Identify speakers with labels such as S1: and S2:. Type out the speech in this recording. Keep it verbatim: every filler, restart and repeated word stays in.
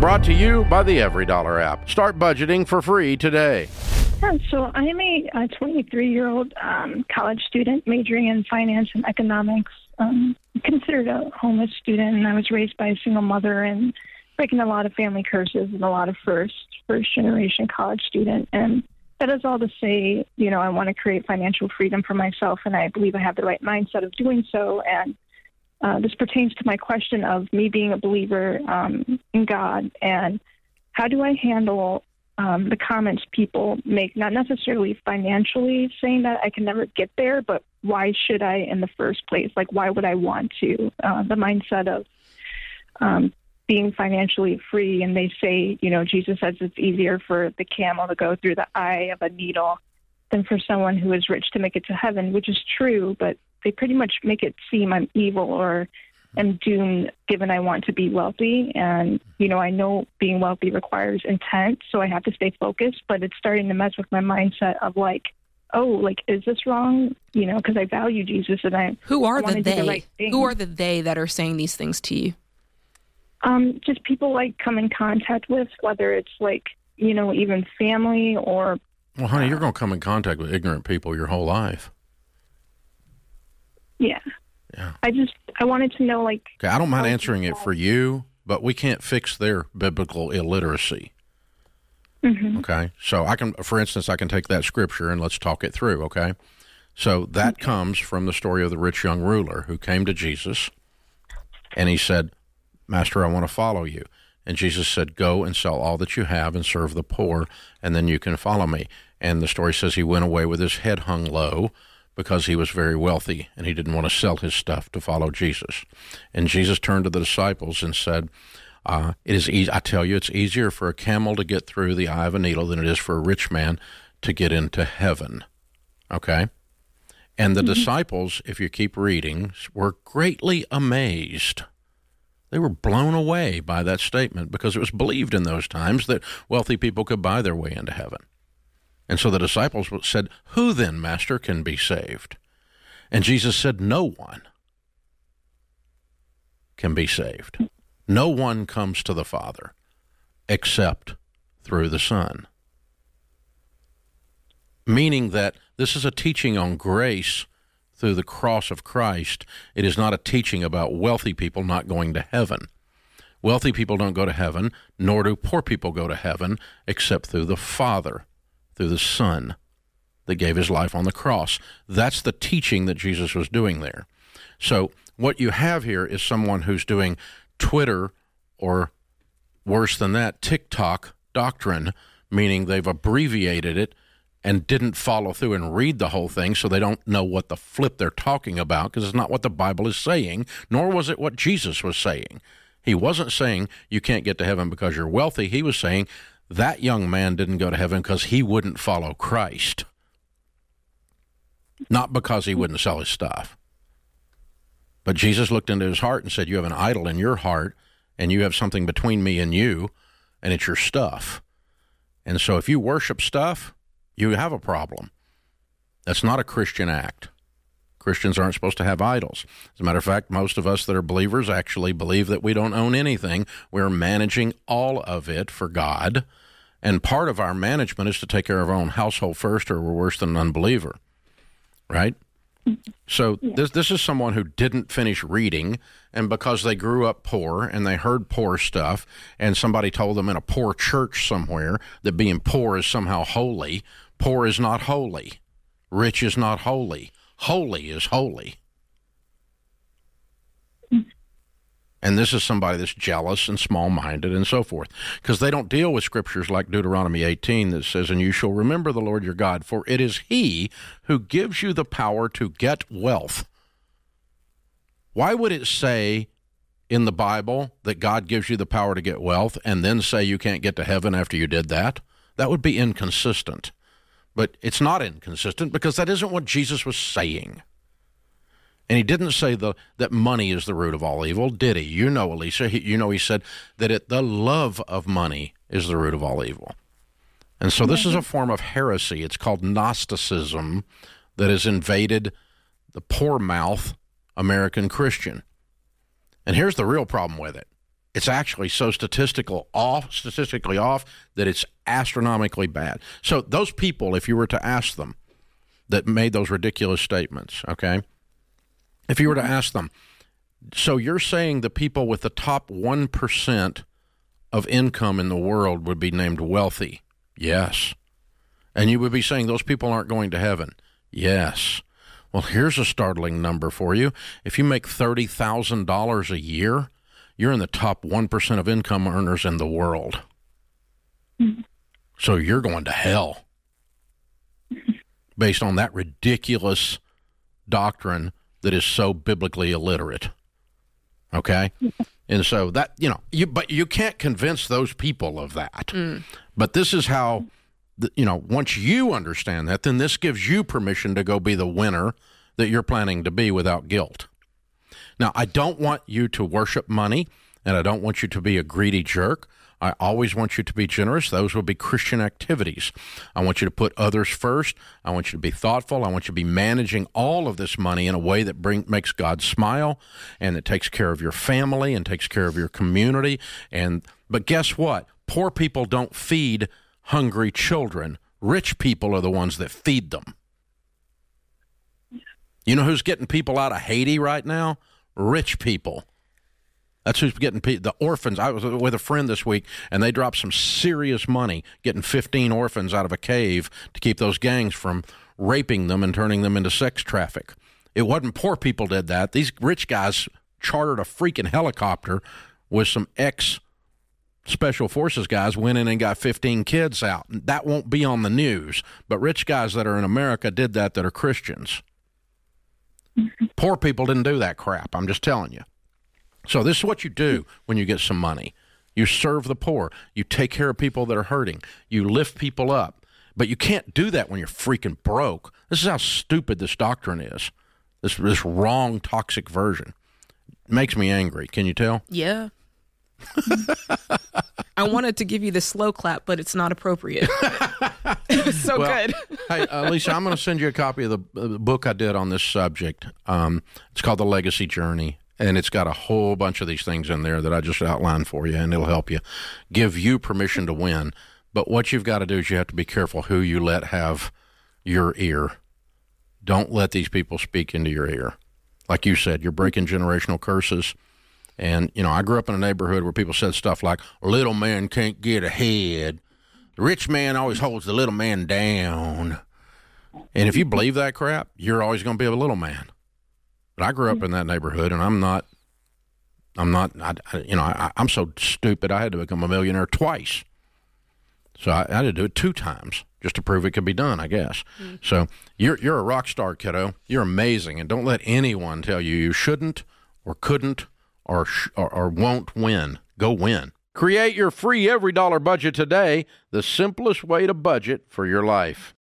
S1: Brought to you by the Every Dollar app. Start budgeting for free today.
S2: Yeah, so I'm a, a twenty-three-year-old um, college student majoring in finance and economics. Um, considered a homeless student, and I was raised by a single mother and breaking a lot of family curses and a lot of first, first-generation college student. And that is all to say, you know, I want to create financial freedom for myself, and I believe I have the right mindset of doing so. And uh, this pertains to my question of me being a believer um, in God, and how do I handle um, the comments people make, not necessarily financially saying that I can never get there, but why should I in the first place? Like, why would I want to? Uh, the mindset of um, being financially free, and they say, you know, Jesus says it's easier for the camel to go through the eye of a needle than for someone who is rich to make it to heaven, which is true, but they pretty much make it seem I'm evil or am doomed given I want to be wealthy. And, you know, I know being wealthy requires intent, so I have to stay focused, but it's starting to mess with my mindset of like, oh, like, is this wrong? You know, because I value Jesus and I
S3: Who are
S2: I
S3: the they?
S2: The right
S3: Who are the they that are saying these things to you?
S2: Um, just people like come in contact with, whether it's like, you know, even family or...
S1: Well, honey, you're going to come in contact with ignorant people your whole life.
S2: Yeah.
S1: Yeah.
S2: I just, I wanted to know, like...
S1: Okay, I don't mind answering it for you, but we can't fix their biblical illiteracy.
S2: Mm-hmm.
S1: Okay? So I can, for instance, I can take that scripture and let's talk it through, okay? So that okay. comes from the story of the rich young ruler who came to Jesus, and he said, Master, I want to follow you. And Jesus said, go and sell all that you have and serve the poor, and then you can follow me. And the story says he went away with his head hung low because he was very wealthy, and he didn't want to sell his stuff to follow Jesus. And Jesus turned to the disciples and said, uh, it is easy, I tell you, it's easier for a camel to get through the eye of a needle than it is for a rich man to get into heaven. Okay? And the mm-hmm. disciples, if you keep reading, were greatly amazed. They were blown away by that statement because it was believed in those times that wealthy people could buy their way into heaven. And so the disciples said, who then, Master, can be saved? And Jesus said, no one can be saved. No one comes to the Father except through the Son. Meaning that this is a teaching on grace through the cross of Christ. It is not a teaching about wealthy people not going to heaven. Wealthy people don't go to heaven, nor do poor people go to heaven, except through the Father, through the Son that gave his life on the cross. That's the teaching that Jesus was doing there. So what you have here is someone who's doing Twitter, or worse than that, TikTok doctrine, meaning they've abbreviated it and didn't follow through and read the whole thing, so they don't know what the flip they're talking about, because it's not what the Bible is saying, nor was it what Jesus was saying. He wasn't saying you can't get to heaven because you're wealthy. He was saying that young man didn't go to heaven because he wouldn't follow Christ, not because he wouldn't sell his stuff. But Jesus looked into his heart and said, you have an idol in your heart, and you have something between me and you, and it's your stuff. And so if you worship stuff, you have a problem. That's not a Christian act. Christians aren't supposed to have idols. As a matter of fact, most of us that are believers actually believe that we don't own anything. We're managing all of it for God, and part of our management is to take care of our own household first, or we're worse than an unbeliever, right? So yeah. this this is someone who didn't finish reading, and because they grew up poor and they heard poor stuff, and somebody told them in a poor church somewhere that being poor is somehow holy. Poor is not holy. Rich is not holy. Holy is holy. And this is somebody that's jealous and small-minded and so forth, because they don't deal with scriptures like Deuteronomy eighteen that says, and you shall remember the Lord your God, for it is he who gives you the power to get wealth. Why would it say in the Bible that God gives you the power to get wealth and then say you can't get to heaven after you did that? That would be inconsistent. But it's not inconsistent because that isn't what Jesus was saying. And he didn't say the, that money is the root of all evil, did he? You know, Elisa, he, you know he said that it, the love of money is the root of all evil. And so this is a form of heresy. It's called Gnosticism that has invaded the poor mouth American Christian. And here's the real problem with it. It's actually so statistical off, statistically off that it's astronomically bad. So those people, if you were to ask them that made those ridiculous statements, okay, if you were to ask them, so you're saying the people with the top one percent of income in the world would be named wealthy? Yes. And you would be saying those people aren't going to heaven? Yes. Well, here's a startling number for you. If you make thirty thousand dollars a year, you're in the top one percent of income earners in the world. Mm-hmm. So you're going to hell based on that ridiculous doctrine that is so biblically illiterate. Okay? And so that, you know, you but you can't convince those people of that. Mm. But this is how, the, you know, once you understand that, then this gives you permission to go be the winner that you're planning to be without guilt. Now, I don't want you to worship money, and I don't want you to be a greedy jerk. I always want you to be generous. Those will be Christian activities. I want you to put others first. I want you to be thoughtful. I want you to be managing all of this money in a way that bring, makes God smile, and that takes care of your family and takes care of your community. And but guess what? Poor people don't feed hungry children. Rich people are the ones that feed them. You know who's getting people out of Haiti right now? Rich people. That's who's getting pe- the orphans. I was with a friend this week, and they dropped some serious money getting fifteen orphans out of a cave to keep those gangs from raping them and turning them into sex traffic. It wasn't poor people did that. These rich guys chartered a freaking helicopter with some ex-special forces guys, went in and got fifteen kids out. That won't be on the news, but rich guys that are in America did that that are Christians. Mm-hmm. Poor people didn't do that crap. I'm just telling you. So this is what you do when you get some money. You serve the poor. You take care of people that are hurting. You lift people up. But you can't do that when you're freaking broke. This is how stupid this doctrine is. This this wrong, toxic version. It makes me angry. Can you tell?
S3: Yeah. I wanted to give you the slow clap, but it's not appropriate. It was so well, good.
S1: Hey, uh, Lisa, I'm going to send you a copy of the, uh, the book I did on this subject. Um, it's called The Legacy Journey. And it's got a whole bunch of these things in there that I just outlined for you, and it'll help you, give you permission to win. But what you've got to do is you have to be careful who you let have your ear. Don't let these people speak into your ear. Like you said, you're breaking generational curses. And, you know, I grew up in a neighborhood where people said stuff like, little man can't get ahead. The rich man always holds the little man down. And if you believe that crap, you're always going to be a little man. But I grew up in that neighborhood, and I'm not, I'm not, I, I, you know, I, I'm so stupid I had to become a millionaire twice. So I, I had to do it two times just to prove it could be done, I guess. Mm-hmm. So you're you're a rock star, kiddo. You're amazing, and don't let anyone tell you you shouldn't or couldn't or sh- or, or won't win. Go win. Create your free every dollar budget today, the simplest way to budget for your life.